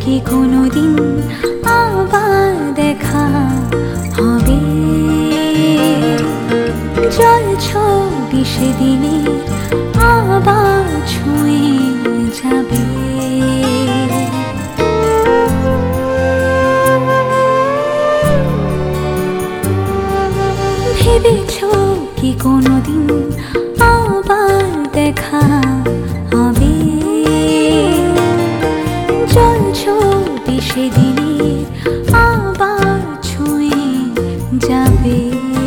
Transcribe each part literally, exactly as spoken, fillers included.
কি কোনোদিন আবার দেখা হবে? জল ছবি সেদিনে আবার ছুঁয়ে যাবে। ভেবেছ কি কোনোদিন আবার দেখা হবে? জল ছবি সেদিনে আবার ছুঁয়ে যাবে।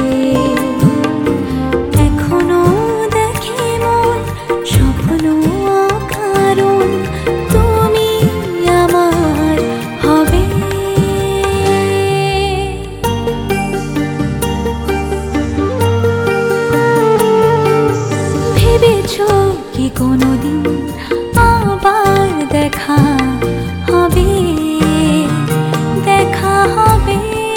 এখনো দেখে মন স্বপ্ন কারণ তুমি আমার হবে। ভেবেছ কি কোনোদিন আবার দেখা হবে? দেখা হবে।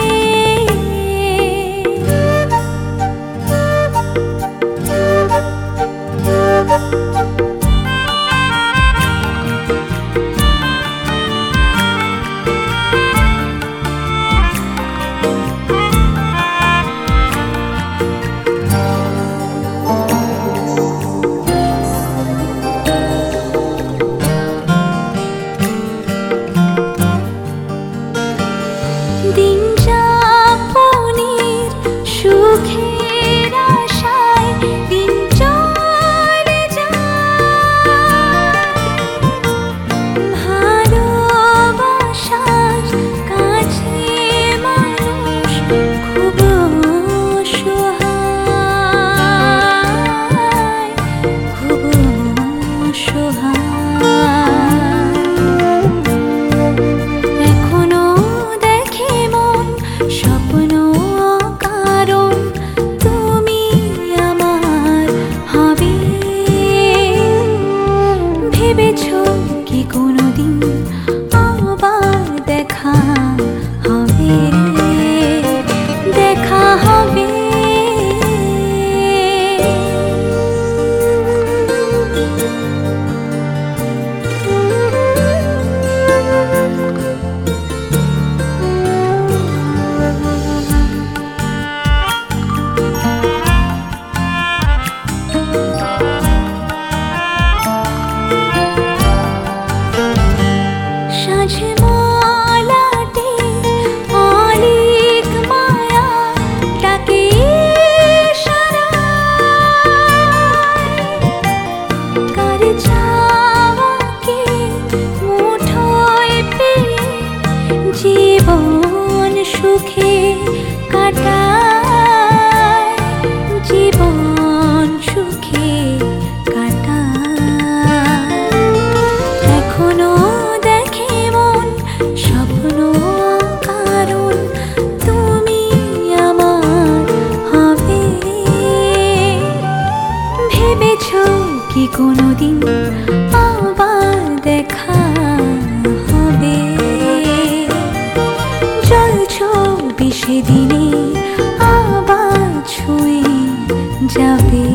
দিন যাপনের সুখের আশায় দিন চলে যায়। ভালোবাসার কাছে মানুষ খুব অসহায়, খুব অসহায়। স্বপ্ন কারণ তুমি আমার হবে। ভেবেছ কি কোনোদিন আবার দেখা হবে? দেখা হবে। জীবন সুখে কাটায়, জীবন সুখে কাটায়। এখনো দেখে মন স্বপ্ন কারণ তুমি আমার হবে। ভেবেছ কি কোনোদিন আবার দেখা হবে? জল ছবি সেদিনে আবার ছুঁয়ে যাবে।